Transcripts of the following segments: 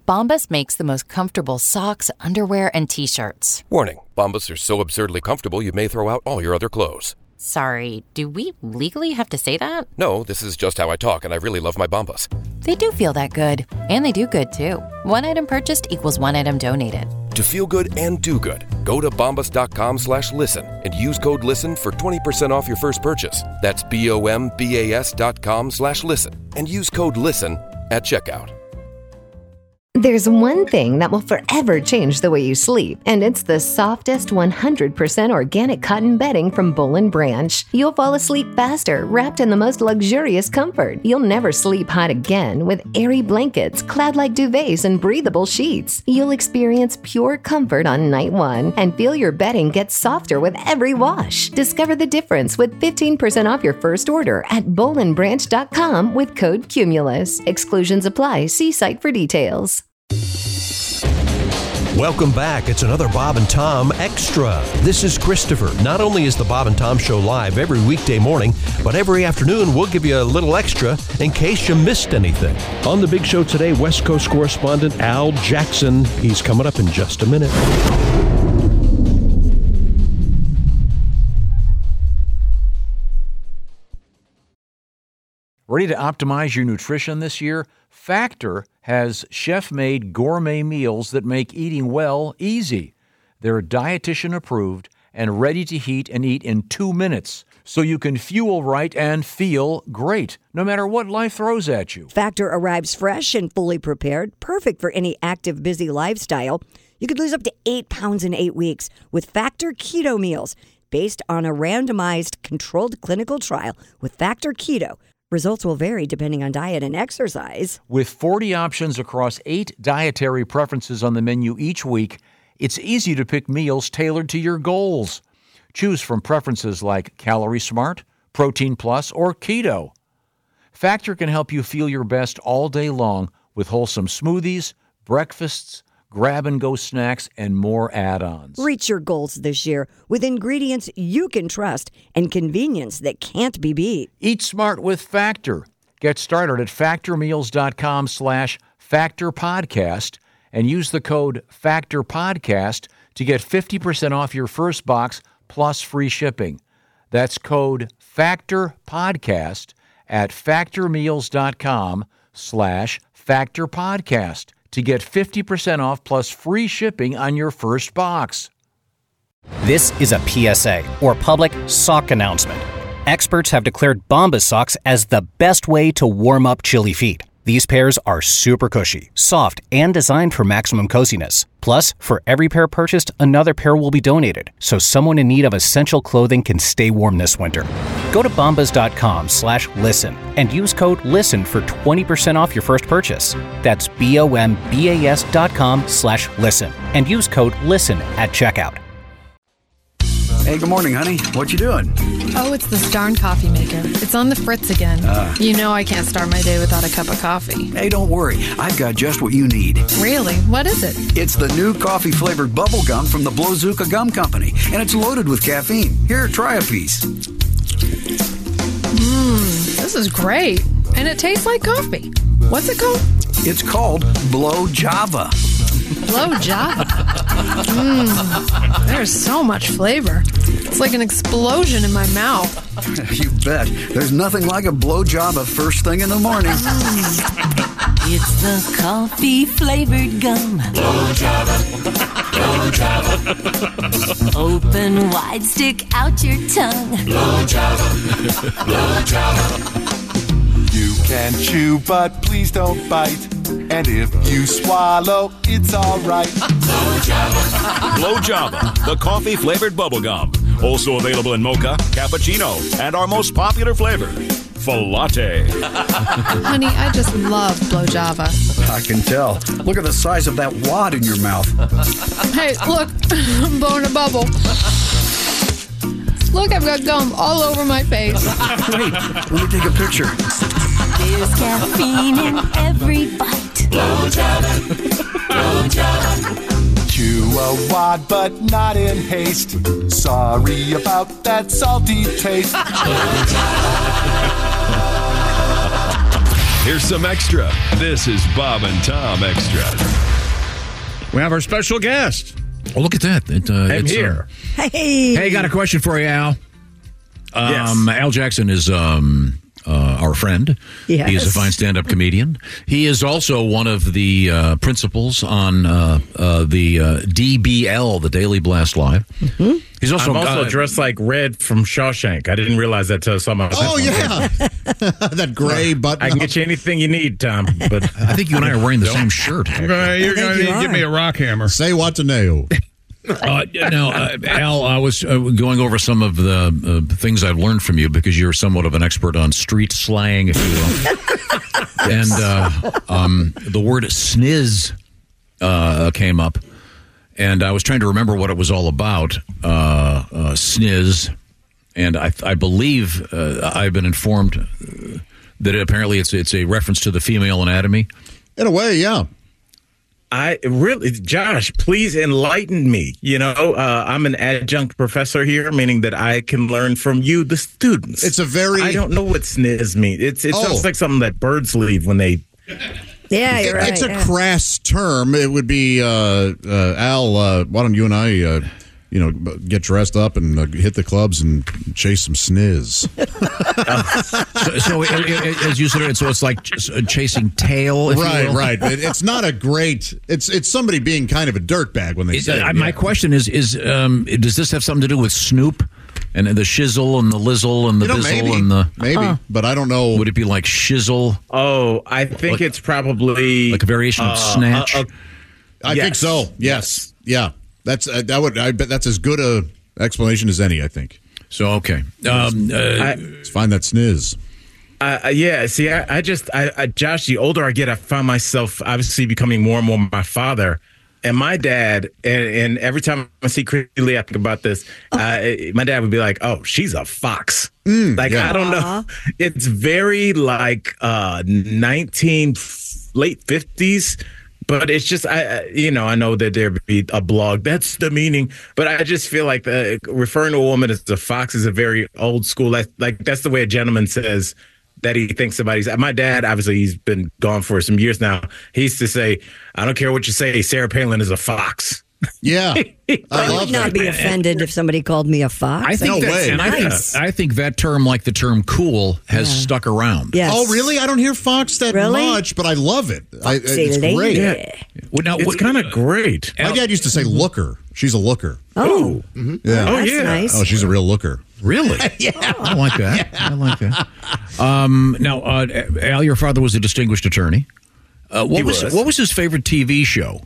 Bombas makes the most comfortable socks, underwear, and T-shirts. Warning, Bombas are so absurdly comfortable you may throw out all your other clothes. Sorry, do we legally have to say that? No, this is just how I talk, and I really love my Bombas. They do feel that good. And they do good, too. One item purchased equals one item donated. To feel good and do good, go to bombas.com/listen and use code LISTEN for 20% off your first purchase. That's BOMBAS.com/listen and use code LISTEN at checkout. There's one thing that will forever change the way you sleep, and it's the softest 100% organic cotton bedding from Boll & Branch. You'll fall asleep faster, wrapped in the most luxurious comfort. You'll never sleep hot again with airy blankets, cloud-like duvets, and breathable sheets. You'll experience pure comfort on night one and feel your bedding get softer with every wash. Discover the difference with 15% off your first order at bollandbranch.com with code CUMULUS. Exclusions apply. See site for details. Welcome back. It's another Bob and Tom Extra. This is Christopher. Not only is the Bob and Tom Show live every weekday morning, but every afternoon we'll give you a little extra in case you missed anything. On the big show today, West Coast correspondent Al Jackson. He's coming up in just a minute. Ready to optimize your nutrition this year? Factor has chef-made gourmet meals that make eating well easy. They're dietitian approved and ready to heat and eat in 2 minutes, so you can fuel right and feel great, no matter what life throws at you. Factor arrives fresh and fully prepared, perfect for any active, busy lifestyle. You could lose up to 8 pounds in 8 weeks with Factor Keto Meals, based on a randomized, controlled clinical trial with Factor Keto. Results will vary depending on diet and exercise. With 40 options across 8 dietary preferences on the menu each week, it's easy to pick meals tailored to your goals. Choose from preferences like Calorie Smart, Protein Plus, or Keto. Factor can help you feel your best all day long with wholesome smoothies, breakfasts, grab-and-go snacks, and more add-ons. Reach your goals this year with ingredients you can trust and convenience that can't be beat. Eat smart with Factor. Get started at factormeals.com/factorpodcast and use the code FACTORPODCAST to get 50% off your first box plus free shipping. That's code FACTORPODCAST at factormeals.com/factorpodcast. to get 50% off plus free shipping on your first box. This is a PSA, or public sock announcement. Experts have declared Bombas socks as the best way to warm up chilly feet. These pairs are super cushy, soft, and designed for maximum coziness. Plus, for every pair purchased, another pair will be donated, so someone in need of essential clothing can stay warm this winter. Go to bombas.com/listen and use code LISTEN for 20% off your first purchase. That's BOMBAS.com/listen and use code LISTEN at checkout. Hey, good morning, honey. What you doing? Oh, it's this darn coffee maker. It's on the fritz again. You know I can't start my day without a cup of coffee. Hey, don't worry. I've got just what you need. Really? What is it? It's the new coffee-flavored bubble gum from the Blowzuka Gum Company, and it's loaded with caffeine. Here, try a piece. This is great. And it tastes like coffee. What's it called? It's called Blow Java. Blow Java. There's so much flavor. It's like an explosion in my mouth. You bet. There's nothing like a Blow Java first thing in the morning. It's the coffee-flavored gum. Blow Java. Blow Java. Open wide, stick out your tongue. Blow Java. Blow Java. You can chew, but please don't bite. And if you swallow, it's all right. Blow Java. Blow Java, the coffee-flavored bubblegum. Also available in mocha, cappuccino, and our most popular flavor, Latte. Honey, I just love Blow Java. I can tell. Look at the size of that wad in your mouth. Hey, look, I'm blowing a bubble. Look, I've got gum all over my face. Wait, let me take a picture. There's caffeine in every bite. Blow Java. Blow Java. Chew a wad, but not in haste. Sorry about that salty taste. Here's some extra. This is Bob and Tom Extra. We have our special guest. Oh, look at that. I'm here. Hey, got a question for you, Al. Yes. Al Jackson is our friend. Yes. He is a fine stand-up comedian. He is also one of the principals on the DBL, the Daily Blast Live. Mm-hmm. He's also, I'm also dressed like Red from Shawshank. I didn't realize that till I saw my. Oh, yeah. That gray button. I can get you anything you need, Tom. But I think you and I are wearing the same shirt. You're going to give me a rock hammer. Say what to nail. Al, I was going over some of the things I've learned from you because you're somewhat of an expert on street slang, if you will. And the word sniz came up, and I was trying to remember what it was all about, sniz, and I believe I've been informed that apparently it's a reference to the female anatomy. In a way, yeah. Josh, please enlighten me. I'm an adjunct professor here, meaning that I can learn from you, the students. I don't know what sniz means. It sounds like something that birds leave when they. Yeah, you're right. It's a crass term. It would be, Al, why don't you and I, get dressed up and hit the clubs and chase some sniz. So as you said, so it's like chasing tail. Right. It's not a great. It's somebody being kind of a dirtbag when they say it. My question is does this have something to do with Snoop and the shizzle and the lizzle and the bizzle and the maybe? But I don't know. Would it be like shizzle? Oh, I think it's probably like a variation of snatch. I think so. Yes. Yeah. That's I bet that's as good a explanation as any. I think. So okay, let's find that sniz. Yeah. See, I Josh, the older I get, I find myself obviously becoming more and more my father, and my dad. And every time I see Chrissy Lee, I think about this. My dad would be like, "Oh, she's a fox." I don't know. It's very like late 50s. But it's just, I know that there'd be a blog. That's the meaning. But I just feel like referring to a woman as a fox is a very old school. That's the way a gentleman says that he thinks somebody's. My dad, obviously, he's been gone for some years now. He used to say, I don't care what you say, Sarah Palin is a fox. Yeah. I would not be offended if somebody called me a fox. I think I think that term, like the term cool, has stuck around. Yes. Oh, really? I don't hear fox that much, but I love it. It's great. Yeah. It's kind of great. My dad used to say looker. She's a looker. Oh. Mm-hmm. Yeah. Oh, that's nice. Oh, she's a real looker. Really? Yeah. I like that. Yeah. I like that. Now, Al, your father was a distinguished attorney. What was his favorite TV show?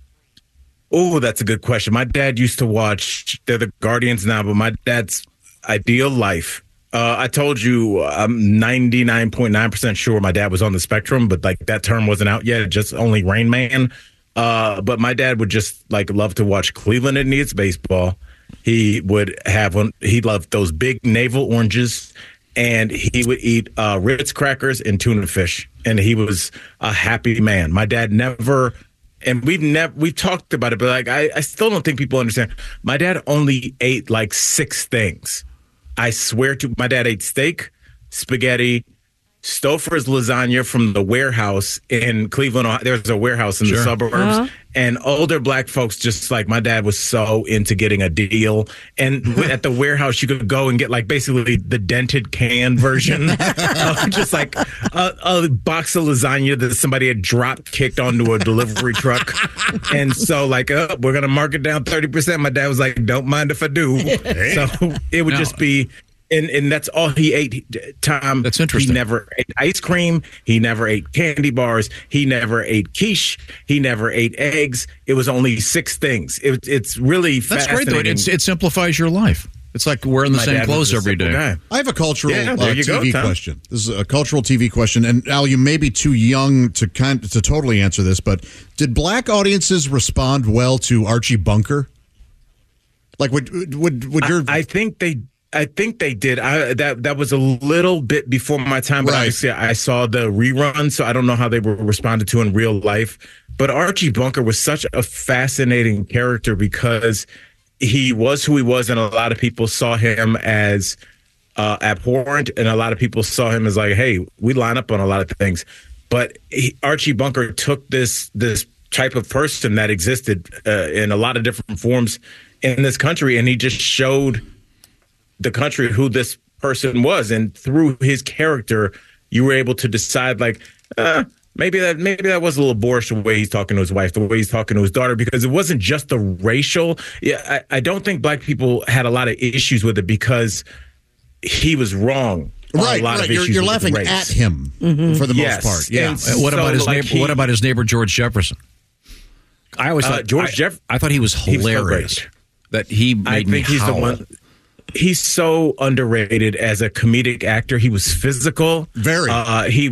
Oh, that's a good question. My dad used to watch, they're the Guardians now, but my dad's Ideal Life. I told you I'm 99.9% sure my dad was on the spectrum, but like that term wasn't out yet, just only Rain Man. But my dad would just love to watch Cleveland Indians baseball. He would he loved those big navel oranges, and he would eat Ritz crackers and tuna fish, and he was a happy man. My dad never... And we've talked about it, but I still don't think people understand. My dad only ate 6 things. I swear to my dad ate steak, spaghetti, Stouffer's lasagna from the warehouse in Cleveland. There's a warehouse in the suburbs. And older black folks, just like my dad, was so into getting a deal. And at the warehouse, you could go and get basically the dented can version, just like a box of lasagna that somebody had drop kicked onto a delivery truck. And so we're going to mark it down 30%. My dad was like, don't mind if I do. So it would just be... And that's all he ate, Tom. That's interesting. He never ate ice cream. He never ate candy bars. He never ate quiche. He never ate eggs. It was only 6 things. It's really fascinating. That's great, though. It simplifies your life. It's like wearing the same clothes every day. I have a cultural TV question. This is a cultural TV question. And, Al, you may be too young to totally answer this, but did black audiences respond well to Archie Bunker? Would your... I think they did. That was a little bit before my time, but obviously I saw the rerun, so I don't know how they were responded to in real life. But Archie Bunker was such a fascinating character because he was who he was, and a lot of people saw him as abhorrent, and a lot of people saw him as hey, we line up on a lot of things. But Archie Bunker took this type of person that existed in a lot of different forms in this country, and he just showed the country who this person was, and through his character, you were able to decide like, maybe that was a little boorish the way he's talking to his wife, the way he's talking to his daughter, because it wasn't just the racial. Yeah, I don't think black people had a lot of issues with it because he was wrong. Right. You're laughing at him for the most part. Yeah. What about his neighbor? What about his neighbor George Jefferson? I always thought I thought he was hilarious. That he made me howl. The one. He's so underrated as a comedic actor. He was physical. Very. He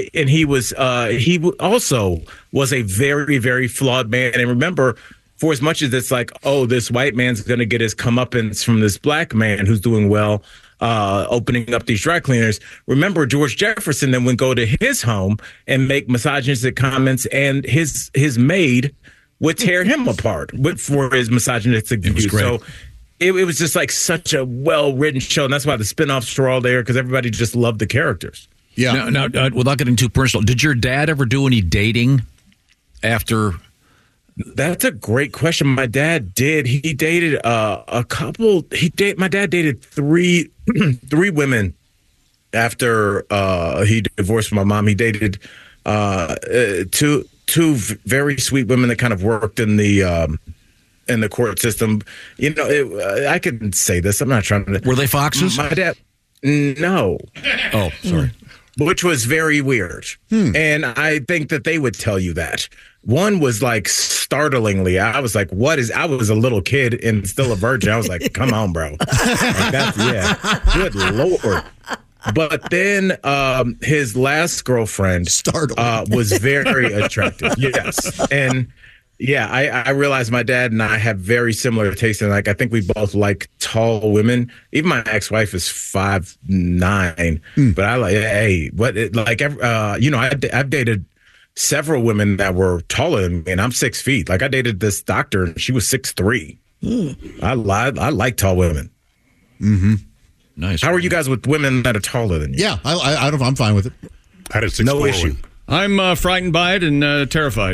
also was a very, very flawed man. And remember, for as much as it's like, oh, this white man's going to get his comeuppance from this black man who's doing well, opening up these dry cleaners. Remember, George Jefferson then would go to his home and make misogynistic comments, and his maid would tear him apart for his misogynistic views. So it was just like such a well-written show, and that's why the spinoffs were all there, because everybody just loved the characters. Yeah. Now, without getting too personal, did your dad ever do any dating after? That's a great question. My dad did. He dated a couple. My dad dated three women after he divorced from my mom. He dated two very sweet women that kind of worked in the court system. You know, I can say this. I'm not trying to. Were they foxes? My dad, no. Oh, sorry. Which was very weird. And I think that they would tell you that. One was like startlingly, I was like, I was a little kid and still a virgin. I was like, come on, bro. Good Lord. But then his last girlfriend was very attractive. Yes. And yeah, I realized my dad and I have very similar tastes. And like, I think we both like tall women. Even my ex-wife is 5'9", but I like, I've dated several women that were taller than me, and I'm 6 feet. Like, I dated this doctor and she was 6'3". I like tall women. Mm-hmm. Nice. How are you guys with women that are taller than you? Yeah, I'm fine with it. I had a 6'4" No issue. I'm frightened by it and terrified.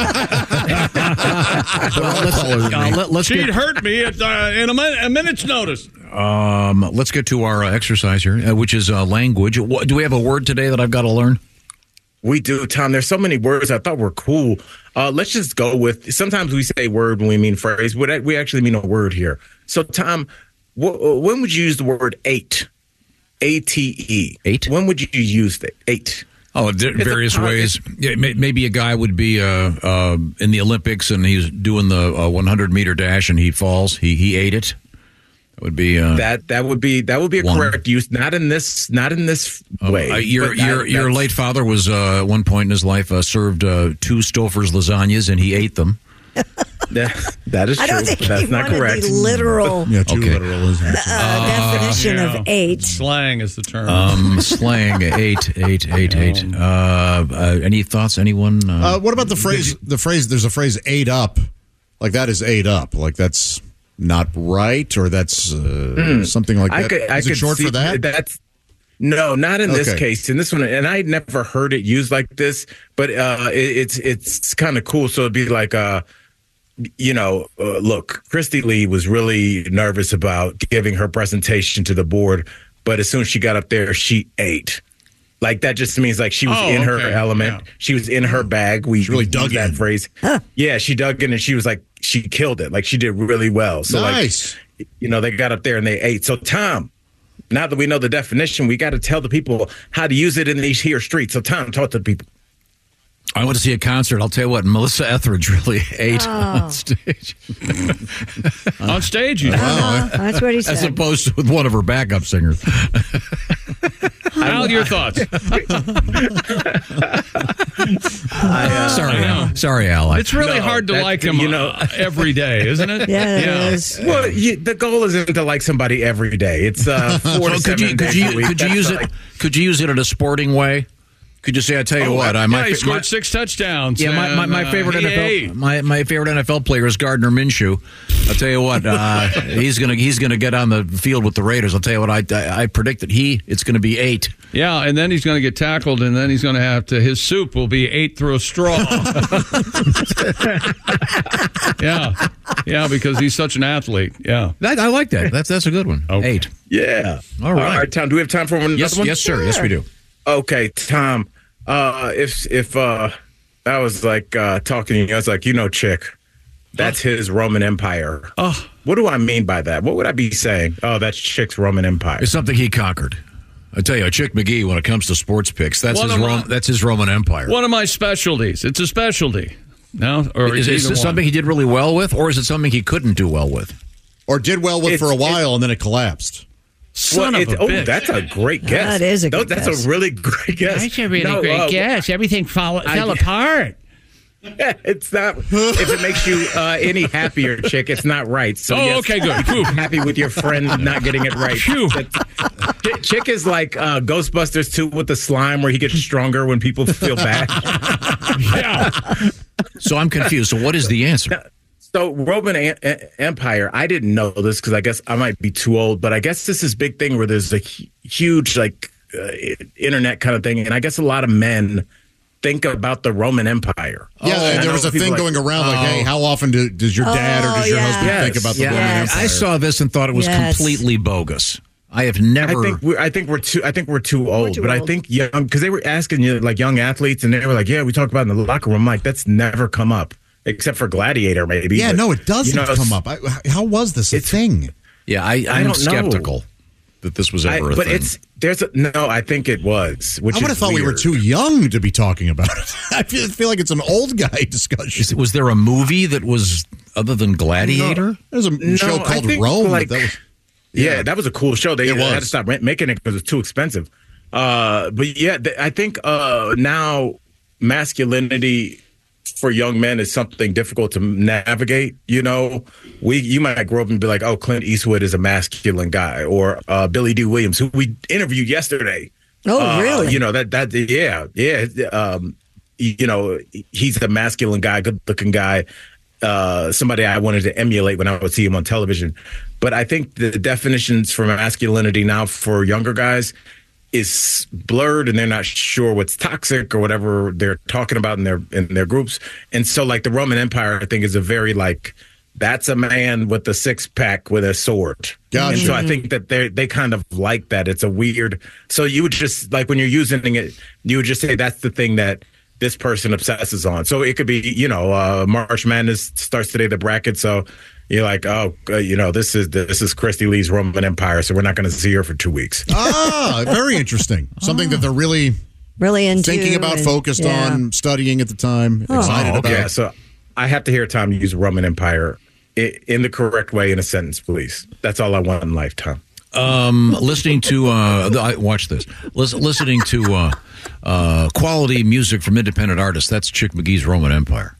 She'd hurt me in a minute's notice. Let's get to our exercise here, which is language. Do we have a word today that I've got to learn? We do, Tom. There's so many words I thought were cool. Let's just go with, sometimes we say word when we mean phrase, but we actually mean a word here. So, Tom, when would you use the word ate? A-T-E. Ate? When would you use the ate? Oh, various ways. Yeah, maybe a guy would be in the Olympics and he's doing the 100-meter dash and he falls. He ate it. That would be that would be a correct use. Not in this way. Your late father was at one point in his life served 2 Stouffer's lasagnas and he ate them. That is true. I don't think that's not correct. The literal literal definition of ate. Slang is the term. Slang, ate. Any thoughts, anyone? What about the phrase, there's a phrase, ate up. Like, that is ate up. Like, that's not right, or that's something like that. Is it short for that? No, not in this case. In this one, and I never heard it used like this, but it's kind of cool. So it'd be like, look, Christy Lee was really nervous about giving her presentation to the board, but as soon as she got up there, she ate. Like, that just means like she was in her element. Yeah. She was in her bag. We really dug that phrase. Huh. Yeah, she dug in and she was like, she killed it. Like, she did really well. So nice. Like, they got up there and they ate. So, Tom, now that we know the definition, we got to tell the people how to use it in these here streets. So, Tom, talk to the people. I went to see a concert. I'll tell you what, Melissa Etheridge really ate on stage. On stage? That's what he said. As opposed to with one of her backup singers. Al, your thoughts? Sorry, Al. It's really hard to like him every day, isn't it? Yeah, it is. Well, the goal isn't to like somebody every day. It's 4 to 7 days a week. Could you use it in a sporting way? Could you say, I tell you what, he scored 6 touchdowns. Yeah, my favorite NFL, my favorite NFL player is Gardner Minshew. I'll tell you what, he's gonna get on the field with the Raiders. I'll tell you what, I predict that it's gonna be 8. Yeah, and then he's going to get tackled, and then he's going to have to. His soup will be ate through a straw. yeah, because he's such an athlete. Yeah, I like that. That's a good one. Okay. 8. Yeah. All right, Tom. Do we have time for another one? Yes, sir. Yes, we do. Okay, Tom. If I was like talking to you, I was like, Chick, that's his Roman Empire. Oh, what do I mean by that? What would I be saying? Oh, that's Chick's Roman Empire. It's something he conquered. I tell you, Chick McGee, when it comes to sports picks, that's his Roman Empire. One of my specialties. It's a specialty. No, or is it something he did really well with, or is it something he couldn't do well with, or did well with for a while and then it collapsed? Son of a bitch. That's a great guess. That is a good guess. That's a really great guess. That's a really great guess. Everything fell apart. It's not. If it makes you any happier, Chick, it's not right. So okay, good. I'm happy with your friend not getting it right. Chick is like Ghostbusters 2 with the slime, where he gets stronger when people feel bad. Yeah. So I'm confused. So what is the answer? So Roman Empire, I didn't know this because I guess I might be too old, but I guess this is big thing where there's a huge internet kind of thing, and I guess a lot of men think about the Roman Empire. Yeah, there was a thing going around like, hey, how often does your dad or does your husband think about the Roman Empire? I saw this and thought it was completely bogus. I have never. I think we're too old, but I think young, because they were asking you like young athletes, and they were like, "Yeah, we talk about it in the locker room." I'm like, that's never come up except for Gladiator, maybe. Yeah, no, it doesn't come up. How was this a thing? Yeah, I'm skeptical that this was ever a thing. But I think it was. Which I would have thought we were too young to be talking about it. I feel like it's an old guy discussion. Was there a movie that was other than Gladiator? There's a show called Rome. Yeah, that was a cool show. They had to stop making it because it was too expensive. But yeah, I think now masculinity for young men is something difficult to navigate. You might grow up and be like, "Oh, Clint Eastwood is a masculine guy," or Billy D. Williams, who we interviewed yesterday. Oh, really? He's a masculine guy, good-looking guy. Somebody I wanted to emulate when I would see him on television. But I think the definitions for masculinity now for younger guys is blurred, and they're not sure what's toxic or whatever they're talking about in their groups. And so, like, the Roman Empire, I think, is a very, like, that's a man with a six-pack with a sword. Gotcha. And so I think that they kind of like that. It's a weird. So you would just, like, when you're using it, you would just say that's the thing that this person obsesses on. So it could be, March Madness starts today, the bracket. So you're like, this is Christy Lee's Roman Empire. So we're not going to see her for 2 weeks. Very interesting. Something that they're really into, thinking about, focused on, studying at the time, excited about. Yeah, so I have to hear Tom use Roman Empire in the correct way in a sentence, please. That's all I want in life, Tom. Listening to watch this. Listening to quality music from independent artists. That's Chick McGee's Roman Empire.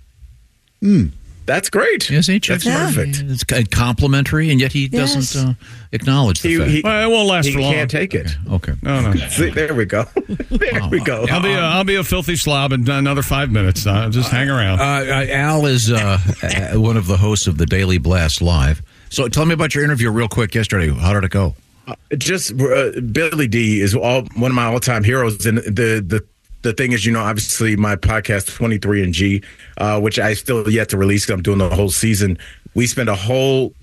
That's great. Yes, ain't Chick? That's perfect. It's complimentary, and yet he doesn't acknowledge the fact. It won't last for long. He can't take it. Okay. No. See, there we go. We go. I'll be a filthy slob in another 5 minutes. Just hang around. Al is one of the hosts of the Daily Blast Live. So tell me about your interview real quick yesterday. How did it go? Just Billy D is one of my all-time heroes, and the thing is, obviously my podcast 23andG, which I still yet to release because I'm doing the whole season. We spent a whole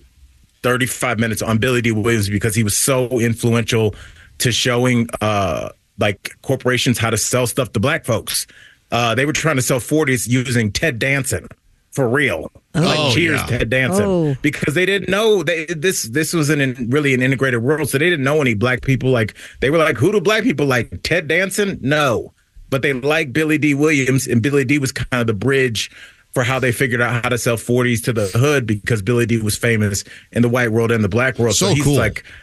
35 minutes on Billy D. Williams because he was so influential to showing like corporations how to sell stuff to black folks. They were trying to sell 40s using Ted Danson. For real. Cheers, Ted Danson. Because they didn't know this was really an integrated world, so they didn't know any black people. Like, they were like, who do black people like? Ted Danson? No. But they liked Billy D. Williams, and Billy D. was kind of the bridge for how they figured out how to sell 40s to the hood, because Billy D. was famous in the white world and the black world. So he's cool.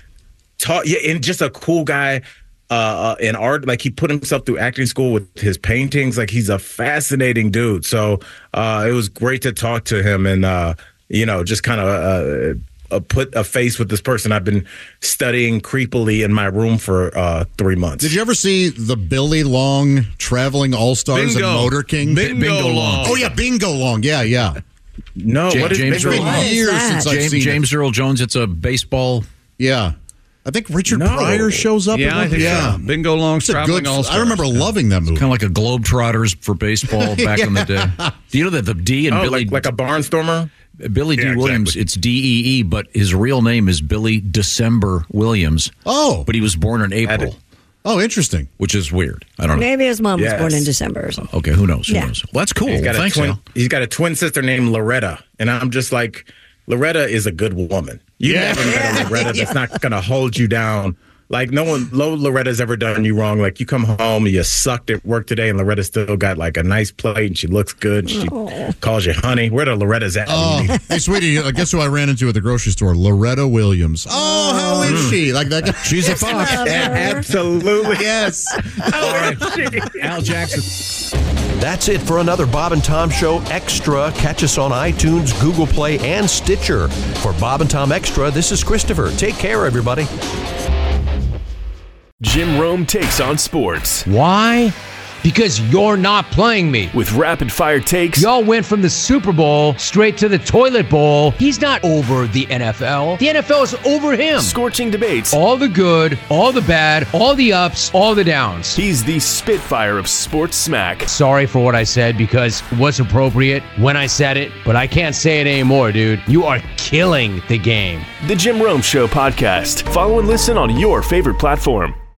And just a cool guy. In art, like, he put himself through acting school with his paintings. Like, he's a fascinating dude. So it was great to talk to him and just kind of put a face with this person I've been studying creepily in my room for 3 months. Did you ever see the Billy Long Traveling All-Stars and Motor King? Bingo Long. Oh yeah, Bingo Long. Yeah. No, what is James Bingo Earl? Long? Years since I've seen James Earl Jones. It's a baseball. Yeah. I think Richard Pryor shows up. Yeah, I think so. Bingo Long's Traveling All-Stars. I remember loving that movie. Kind of like a Globetrotters for baseball back in the day. Do you know that the D and Billy... like a barnstormer? Billy D. Williams, it's D-E-E, but his real name is Billy December Williams. Oh. But he was born in April. Oh, interesting. Which is weird. I don't know. Maybe his mom was born in December or something. Okay, who knows? Who knows? Well, that's cool. Thanks, Al. He's got a twin sister named Loretta. And I'm just like, Loretta is a good woman. You never met a Loretta that's not going to hold you down. Like, no Loretta's ever done you wrong. Like, you come home, you sucked at work today, and Loretta still got, like, a nice plate, and she looks good. She calls you honey. Where the Loretta's at? Oh, hey, sweetie, guess who I ran into at the grocery store? Loretta Williams. Oh, how is she? Like that guy? She's a fox. Absolutely. Yes. Al Jackson. That's it for another Bob and Tom Show Extra. Catch us on iTunes, Google Play, and Stitcher. For Bob and Tom Extra, this is Christopher. Take care, everybody. Jim Rome takes on sports. Why? Because you're not playing me. With rapid-fire takes. Y'all went from the Super Bowl straight to the toilet bowl. He's not over the NFL. The NFL is over him. Scorching debates. All the good, all the bad, all the ups, all the downs. He's the Spitfire of sports smack. Sorry for what I said because it was appropriate when I said it, but I can't say it anymore, dude. You are killing the game. The Jim Rome Show podcast. Follow and listen on your favorite platform.